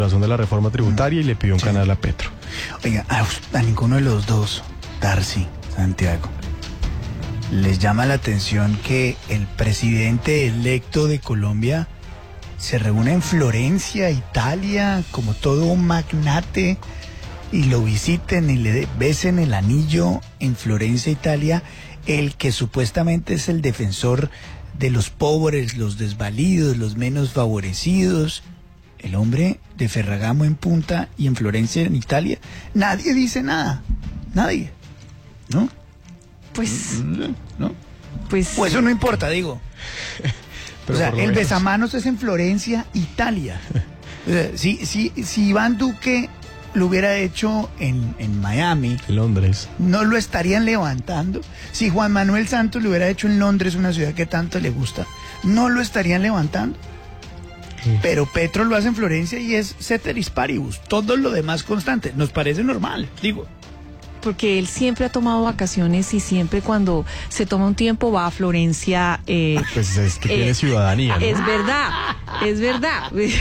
razón de la reforma tributaria y le pidió un canal a Petro. Oiga, a ninguno de los dos, Darcy, Santiago, les llama la atención que el presidente electo de Colombia se reúne en Florencia, Italia, como todo un magnate, y lo visiten y le besen el anillo en Florencia, Italia, el que supuestamente es el defensor de los pobres, los desvalidos, los menos favorecidos, el hombre de Ferragamo en Punta y en Florencia, en Italia. Nadie dice nada, nadie, ¿no? Pues... ¿no? Pues eso no importa, digo. Pero o sea, por lo el menos. besamanos es en Florencia, Italia. O sea, si Iván Duque lo hubiera hecho en Miami, Londres. no lo estarían levantando. Si Juan Manuel Santos lo hubiera hecho en Londres, una ciudad que tanto le gusta, no lo estarían levantando. Sí. Pero Petro lo hace en Florencia y es ceteris paribus. Todo lo demás constante. Nos parece normal, digo. porque él siempre ha tomado vacaciones y siempre cuando se toma un tiempo va a Florencia. Pues es que tiene ciudadanía, ¿no? Es verdad, es verdad. Pues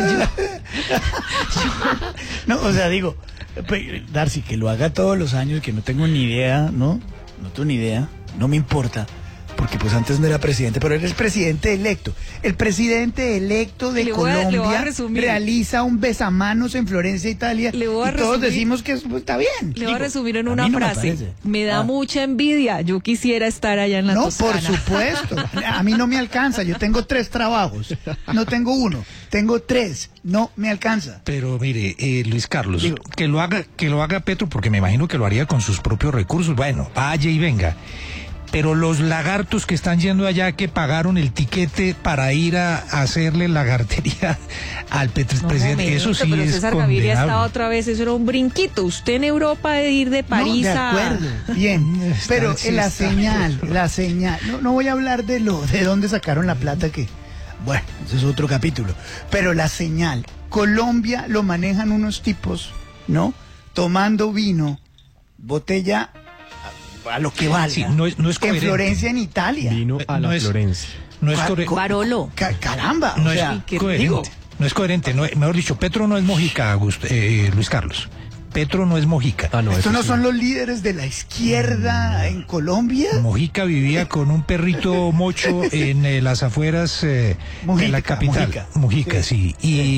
No, o sea, digo, Darcy, que lo haga todos los años, que no tengo ni idea, ¿no? No tengo ni idea, no me importa. Porque pues antes no era presidente, pero él es presidente electo. El presidente electo de le voy a Colombia resumir. realiza un besamanos en Florencia, Italia. Le voy a y todos resumir. decimos que está bien. Le voy a resumir en a una mí no me frase. parece. Me da mucha envidia. Yo quisiera estar allá en la No, Toscana. por supuesto. A mí no me alcanza. Yo tengo 3 trabajos. No tengo 1. Tengo 3. No me alcanza. Pero mire, Luis Carlos, Digo. que lo haga Petro, porque me imagino que lo haría con sus propios recursos. Bueno, vaya y venga. Pero los lagartos que están yendo allá, que pagaron el tiquete para ir a hacerle lagartería al presidente, Momento, eso sí pero es César Gaviria condenable. estaba otra vez, eso era un brinquito. Usted en Europa de ir de París no, de a... acuerdo, bien, Está- pero sí la está. señal, no voy a hablar de dónde sacaron la plata, que, bueno, ese es otro capítulo, pero la señal, Colombia lo manejan unos tipos, ¿no? Tomando vino, botella a lo que valga, Sí, no es en coherente. Florencia, en Italia. Vino a No la es- Florencia. No es Ca- correcto. Barolo. Caramba, No o es sea, coherente. digo, No es coherente. Mejor dicho, Petro no es Mojica, Luis Carlos. Petro no es Mojica. Ah, no, estos eso no sí. son los líderes de la izquierda en Colombia. Mojica vivía con un perrito mocho en las afueras de Mojica, la capital. Mojica. Sí.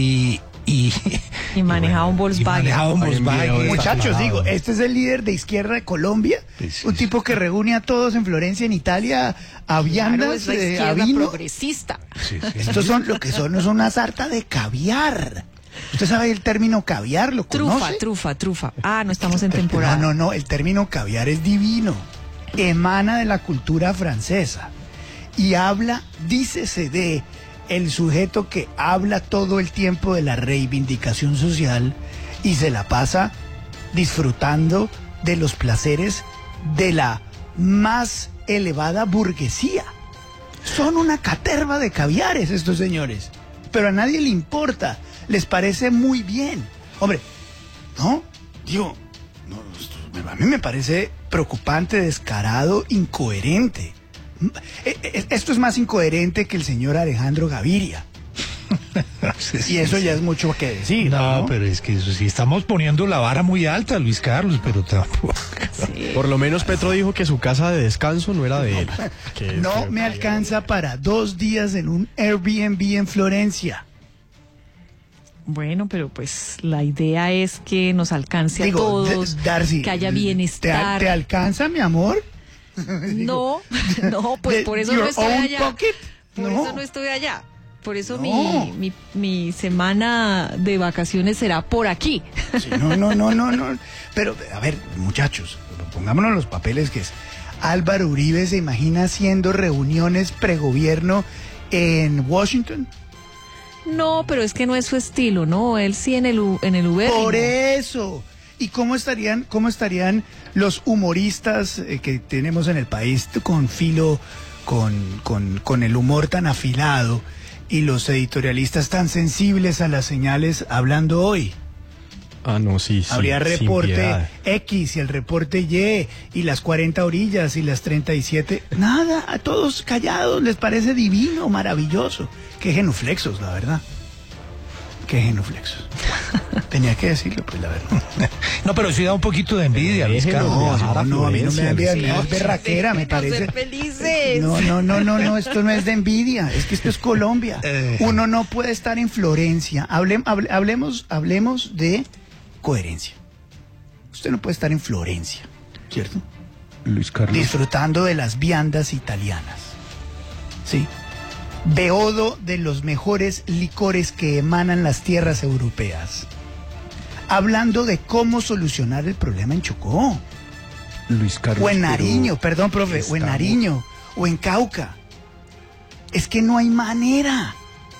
Y manejaba un Volkswagen. Y manejaba un Ay, Volkswagen. miedo, Muchachos, Claro. digo, este es el líder de izquierda de Colombia, Sí, un sí, tipo que reúne a todos en Florencia, en Italia, a viandas, Claro, es la a izquierda vino. progresista. Sí, sí. Estos son lo que son, es una sarta de caviar. ¿Usted sabe el término caviar? ¿Lo conoce? Trufa. Ah, no estamos en temporada. No, el término caviar es divino. Emana de la cultura francesa. Y habla, dícese de el sujeto que habla todo el tiempo de la reivindicación social y se la pasa disfrutando de los placeres de la más elevada burguesía. Son una caterva de caviares estos señores, pero a nadie le importa, les parece muy bien. Hombre, no, digo, no, a mí me parece preocupante, descarado, incoherente. Esto es más incoherente que el señor Alejandro Gaviria. Y eso ya es mucho que decir. No, pero es que eso sí, estamos poniendo la vara muy alta, Luis Carlos, pero tampoco. Por lo menos Petro dijo que su casa de descanso no era de él. No me alcanza para 2 días en un Airbnb en Florencia. Bueno, pero pues la idea es que nos alcance Digo, a todos, Darcy, que haya bienestar. ¿Te alcanza, mi amor? No, pues de por eso no your estoy own allá. pocket? Por No. eso no estoy allá. Por eso No. mi semana de vacaciones será por aquí. Sí, no. Pero, a ver, muchachos, pongámonos los papeles que es. Álvaro Uribe se imagina haciendo reuniones pregobierno en Washington. No, pero es que no es su estilo, ¿no? Él sí en el Uber. Por eso. ¿Y cómo estarían los humoristas que tenemos en el país con filo, con el humor tan afilado y los editorialistas tan sensibles a las señales hablando hoy? Ah, no, sí. Habría sin reporte piedad. X y el reporte Y y las 40 orillas y las 37. Nada, a todos callados, les parece divino, maravilloso. Qué genuflexos, la verdad. Qué genuflexos. Tenía que decirlo, pues la verdad. No, pero sí da un poquito de envidia, Luis Déjelo Carlos. viajar. No, a mí no me da envidia, Sí. es berraquera, me parece. Ser felices. No, esto no es de envidia, es que esto es Colombia. Uno no puede estar en Florencia. Hablemos de coherencia. Usted no puede estar en Florencia, ¿cierto? Luis Carlos. Disfrutando de las viandas italianas. Sí. Beodo de los mejores licores que emanan las tierras europeas. Hablando de cómo solucionar el problema en Chocó. Luis Carlos. O en Nariño, pero perdón, profe, o en estamos- Nariño, o en Cauca. Es que no hay manera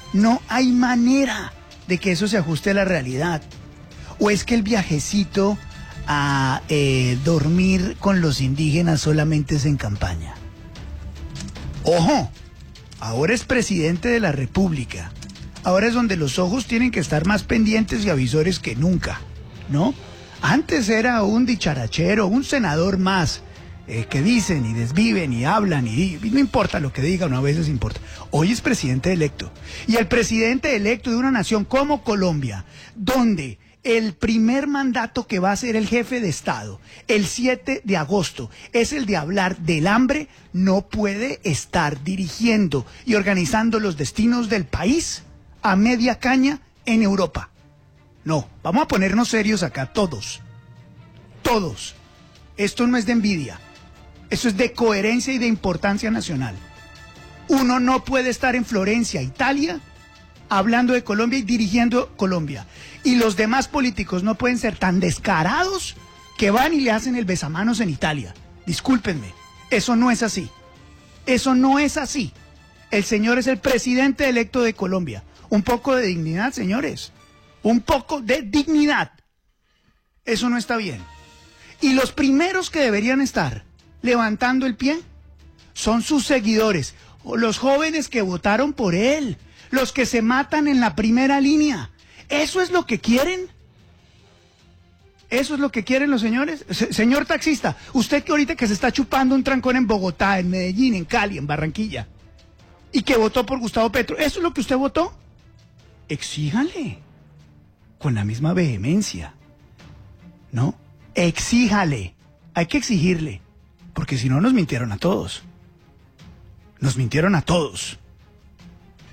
de que eso se ajuste a la realidad. O es que el viajecito a dormir con los indígenas solamente es en campaña. Ojo, ahora es presidente de la República. Ahora es donde los ojos tienen que estar más pendientes y avisores que nunca, ¿no? Antes era un dicharachero, un senador más, que dicen y desviven y hablan y no importa lo que digan, a veces importa. Hoy es presidente electo. Y el presidente electo de una nación como Colombia, donde el primer mandato que va a ser el jefe de Estado, el 7 de agosto, es el de hablar del hambre, no puede estar dirigiendo y organizando los destinos del país a media caña en Europa. No, vamos a ponernos serios acá, todos. Todos. Esto no es de envidia. Eso es de coherencia y de importancia nacional. Uno no puede estar en Florencia, Italia, hablando de Colombia y dirigiendo Colombia. Y los demás políticos no pueden ser tan descarados que van y le hacen el besamanos en Italia. Discúlpenme, eso no es así. Eso no es así. El señor es el presidente electo de Colombia. Un poco de dignidad, señores. Un poco de dignidad. Eso no está bien. Y los primeros que deberían estar levantando el pie son sus seguidores, o los jóvenes que votaron por él, los que se matan en la primera línea. ¿Eso es lo que quieren? ¿Eso es lo que quieren los señores? Señor taxista, usted que ahorita que se está chupando un trancón en Bogotá, en Medellín, en Cali, en Barranquilla, y que votó por Gustavo Petro, ¿eso es lo que usted votó? Exíjale, con la misma vehemencia, ¿no? Exíjale, hay que exigirle, porque si no nos mintieron a todos. Nos mintieron a todos.